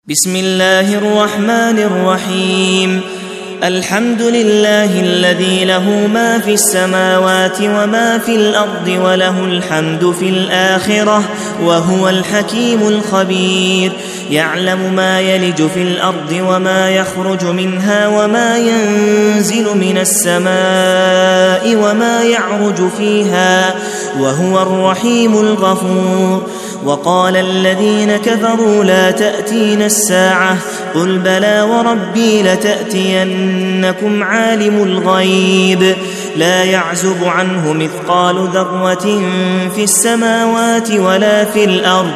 بسم الله الرحمن الرحيم. الحمد لله الذي له ما في السماوات وما في الأرض وله الحمد في الآخرة وهو الحكيم الخبير. يعلم ما يلج في الأرض وما يخرج منها وما ينزل من السماء وما يعرج فيها وهو الرحيم الغفور. وقال الذين كفروا لا تأتين الساعة قل بلى وربي لتأتينكم عالم الغيب لا يعزب عنه مثقال ذرة في السماوات ولا في الأرض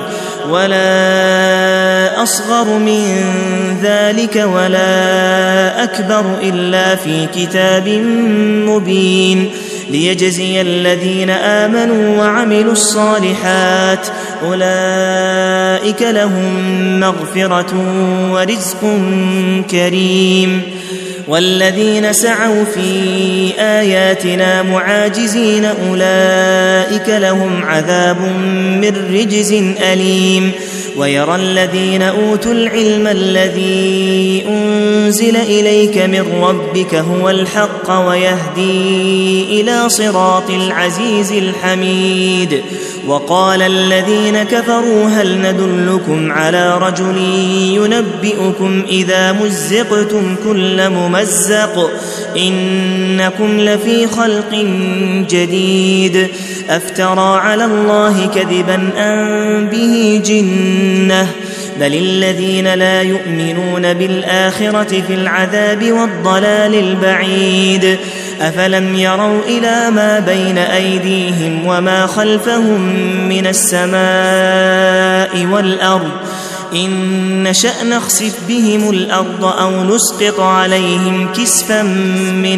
ولا أصغر من ذلك ولا أكبر إلا في كتاب مبين ليجزي الذين آمنوا وعملوا الصالحات أولئك لهم مغفرة ورزق كريم. والذين سعوا في آياتنا معاجزين أولئك لهم عذاب من رجز أليم. ويرى الذين أوتوا العلم الذي أنزل إليك من ربك هو الحق ويهدي إلى صراط العزيز الحميد. وقال الذين كفروا هل ندلكم على رجل ينبئكم إذا مزقتم كل ممزق إنكم لفي خلق جديد أفترى على الله كذبا أم به جنة بل الذين لا يؤمنون بالآخرة في العذاب والضلال البعيد. أفلم يروا إلى ما بين أيديهم وما خلفهم من السماء والأرض إن نشأ نخسف بهم الأرض أو نسقط عليهم كسفا من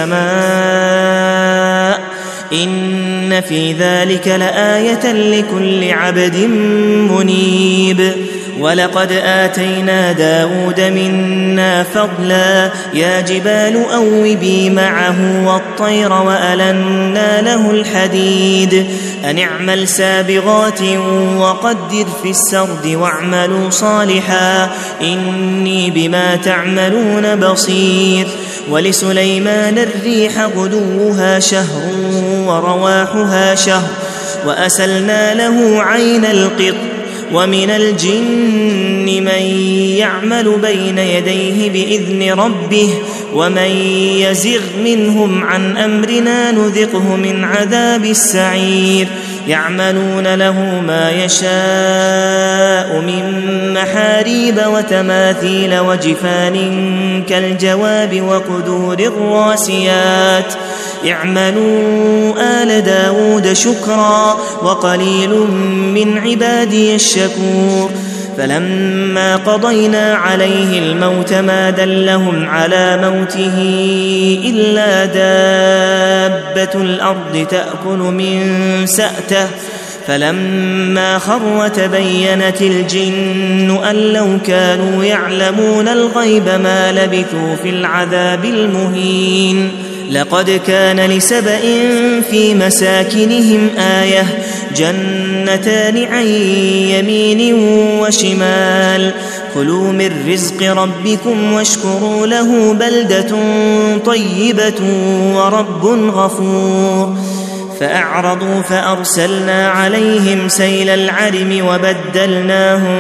السماء إن في ذلك لآية لكل عبد منيب. ولقد آتينا داود منا فضلا يا جبال أوبي معه والطير وألنا له الحديد أن اعمل سابغات وقدر في السرد واعملوا صالحا إني بما تعملون بصير. ولسليمان الريح غدوها شهر ورواحها شهر وأسلنا له عين القط ومن الجن من يعمل بين يديه بإذن ربه ومن يزغ منهم عن أمرنا نذقه من عذاب السعير. يعملون له ما يشاء من محاريب وتماثيل وجفان كالجواب وقدور الراسيات اعملوا آل داود شكرا وقليل من عبادي الشكور. فلما قضينا عليه الموت ما دلهم على موته إلا دابة الأرض تأكل من سأته فلما خر تبينت الجن أن لو كانوا يعلمون الغيب ما لبثوا في العذاب المهين. لقد كان لسبإ في مساكنهم آية جنتان عن يمين وشمال كلوا من رزق ربكم واشكروا له بلدة طيبة ورب غفور. فأعرضوا فأرسلنا عليهم سيل العرم وبدلناهم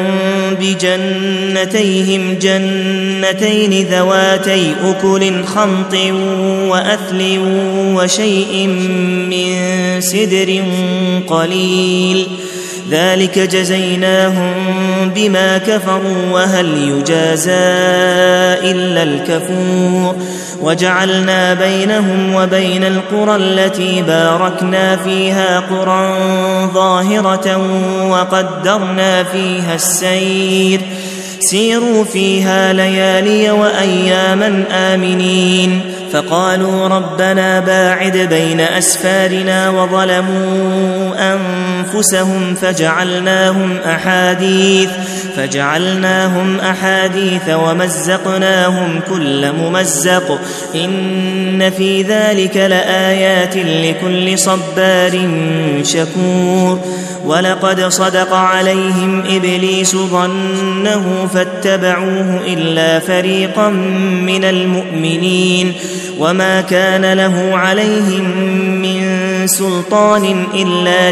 بجنتيهم جنتين ذواتي أكل خمط وأثل وشيء من سدر قليل ذلك جزيناهم بما كفروا وهل يجازى إلا الكفور. وجعلنا بينهم وبين القرى التي باركنا فيها قرى ظاهرة وقدرنا فيها السير سيروا فيها ليالي وأياما آمنين. فقالوا ربنا باعد بين أسفارنا وظلموا أنفسهم فجعلناهم أحاديث فجعلناهم أحاديث ومزقناهم كل ممزق إن في ذلك لآيات لكل صبار شكور ولقد صدق عليهم إبليس ظنه فاتبعوه إلا فريقا من المؤمنين وما كان له عليهم من سلطان إلا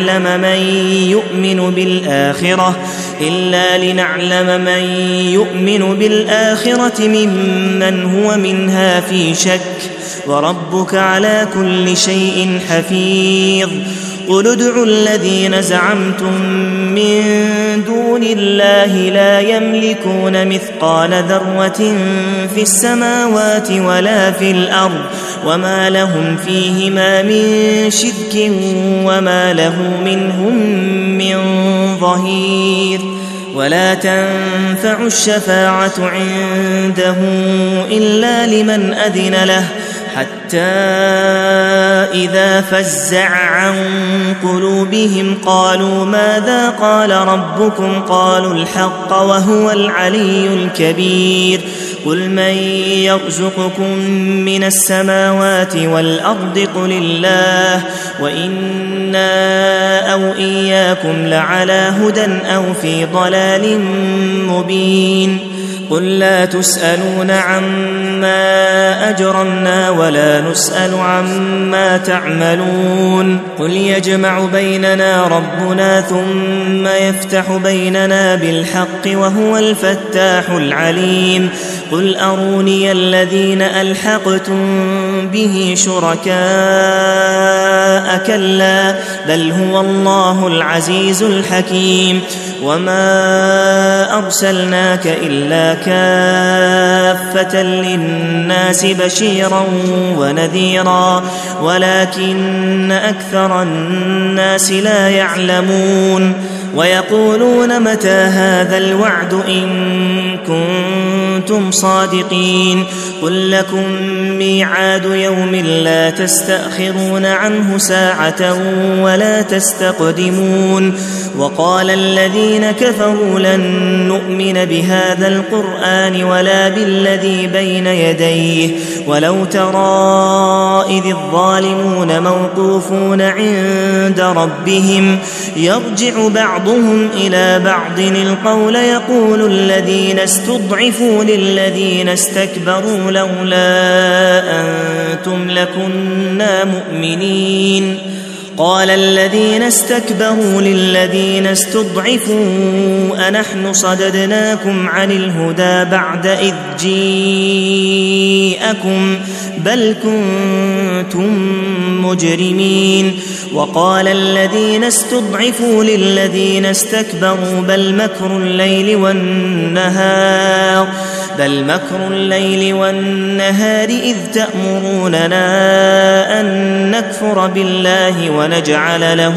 لنعلم من يؤمن بالآخرة ممن هو منها في شك وربك على كل شيء حفيظ قل ادعوا الذين زعمتم من دون الله لا يملكون مثقال ذرة في السماوات ولا في الأرض وما لهم فيهما من شرك وما له منهم من ظهير ولا تنفع الشفاعة عنده إلا لمن أذن له حتى إذا فزع عن قلوبهم قالوا ماذا قال ربكم قالوا الحق وهو العلي الكبير قل من يرزقكم من السماوات والأرض قل الله وإنا أو إياكم لعلى هدى أو في ضلال مبين قل لا تسألون عما أجرمنا ولا نسأل عما تعملون قل يجمع بيننا ربنا ثم يفتح بيننا بالحق وهو الفتاح العليم قل أروني الذين ألحقتم به شركاء كلا بل هو الله العزيز الحكيم وما أرسلناك إلا كافة للناس بشيرا ونذيرا ولكن أكثر الناس لا يعلمون ويقولون متى هذا الوعد إن كنتم صادقين قل لكم ميعاد يوم لا تستأخرون عنه ساعة ولا تستقدمون وقال الذين كفروا لن نؤمن بهذا القرآن ولا بالذي بين يديه ولو ترى إذ الظالمون موقوفون عند ربهم يرجع بعضهم إلى بعض القول يقول الذين استضعفوا للذين استكبروا لولا أنتم لكنا مؤمنين قال الذين استكبروا للذين استضعفوا أنحن صددناكم عن الهدى بعد إذ جيءكم بل كنتم مجرمين وقال الذين استضعفوا للذين استكبروا بل مكر الليل والنهار إذ تأمروننا أن نكفر بالله ونجعل له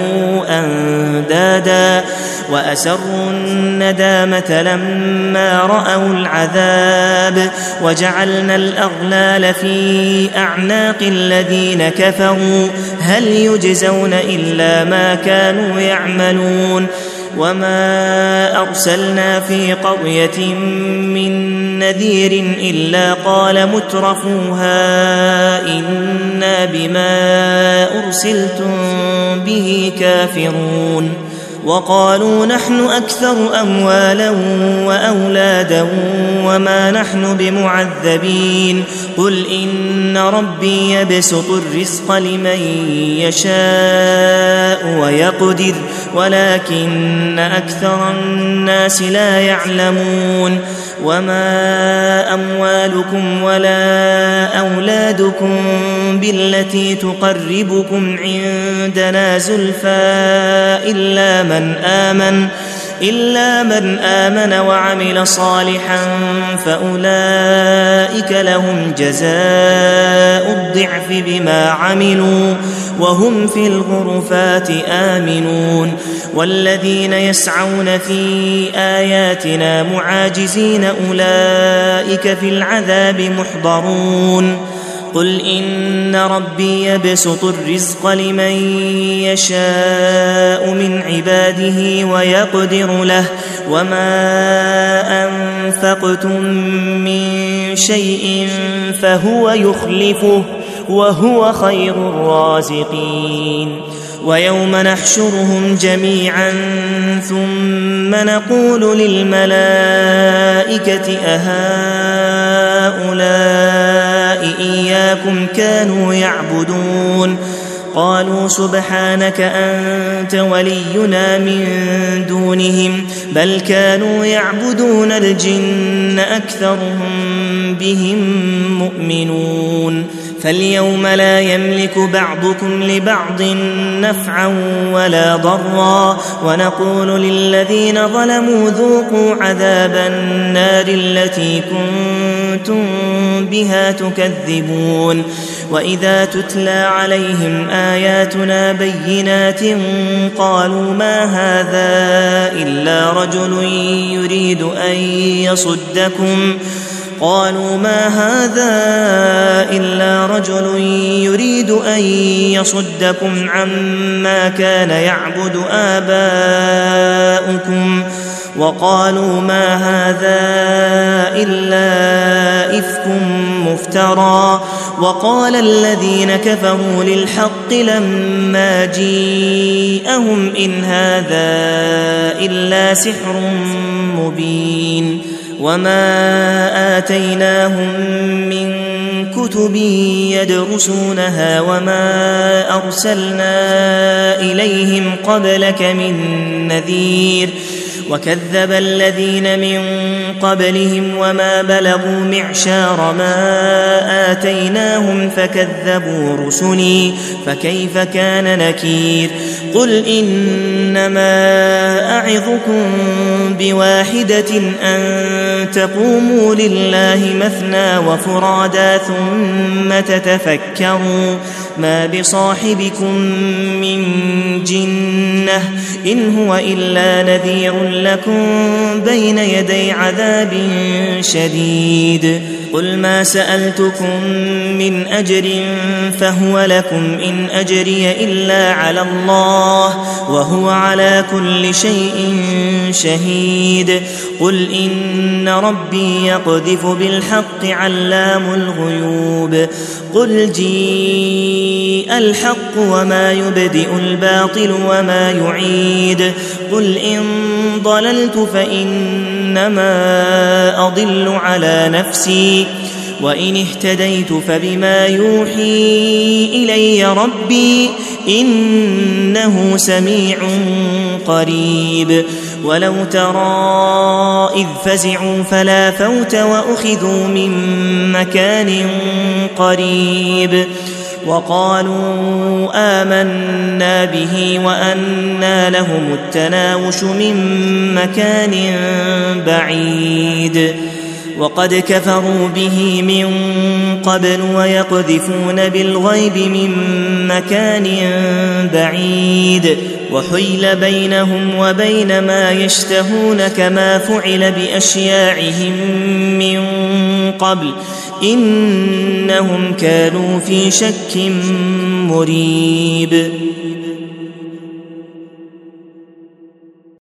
أندادا وأسروا الندامة لما رأوا العذاب وجعلنا الأغلال في أعناق الذين كفروا هل يجزون إلا ما كانوا يعملون وما أرسلنا في قرية من نذير إلا قال مترفوها إنا بما أرسلتم به كافرون وقالوا نحن أكثر أموالا وأولادا وما نحن بمعذبين قل إن ربي يبسط الرزق لمن يشاء ويقدر ولكن أكثر الناس لا يعلمون وما أموالكم ولا أولادكم بالتي تقربكم عندنا زلفى إلا من آمن وعمل صالحا فأولئك لهم جزاء الضعف بما عملوا وهم في الغرفات آمنون والذين يسعون في آياتنا معاجزين أولئك في العذاب محضرون قل إن ربي يبسط الرزق لمن يشاء من عباده ويقدر له وما أنفقتم من شيء فهو يخلفه وهو خير الرازقين ويوم نحشرهم جميعا ثم نقول للملائكة أهؤلاء إياكم كانوا يعبدون قالوا سبحانك أنت ولينا من دونهم بل كانوا يعبدون الجن أكثرهم بهم مؤمنون فاليوم لا يملك بعضكم لبعض نفعا ولا ضرا ونقول للذين ظلموا ذوقوا عذاب النار التي كنتم بها تكذبون وإذا تتلى عليهم آياتنا بينات قالوا ما هذا إلا رجل يريد أن يصدكم عما كان يعبد آباؤكم وقالوا ما هذا إلا إفك مفترى وقال الذين كفروا للحق لما جيءهم إن هذا إلا سحر مبين وما آتيناهم من كتب يدرسونها وما أرسلنا إليهم قبلك من نذير وكذب الذين من قبلهم وما بلغوا معشار ما آتيناهم فكذبوا رسلي فكيف كان نكير قل إنما أعظكم بواحدة أن تقوموا لله مثنى وفرادا ثم تتفكروا ما بصاحبكم من جنة إن هو إلا نذير لكم بين يدي عذاب شديد قل ما سألتكم من أجر فهو لكم إن أجري إلا على الله وهو على كل شيء شهيد قل إن ربي يقذف بالحق علام الغيوب قل جيء الحق وما يبدئ الباطل وما يعيد قل إن ضللت فإنما أضل على نفسي وإن اهتديت فبما يوحي إلي ربي إنه سميع قريب ولو ترى إذ فزعوا فلا فوت وأخذوا من مكان قريب وقالوا آمنا به وأنى لهم التناوش من مكان بعيد وقد كفروا به من قبل ويقذفون بالغيب من مكان بعيد وحيل بينهم وبين ما يشتهون كما فعل بأشياعهم من قبل إنهم كانوا في شك مريب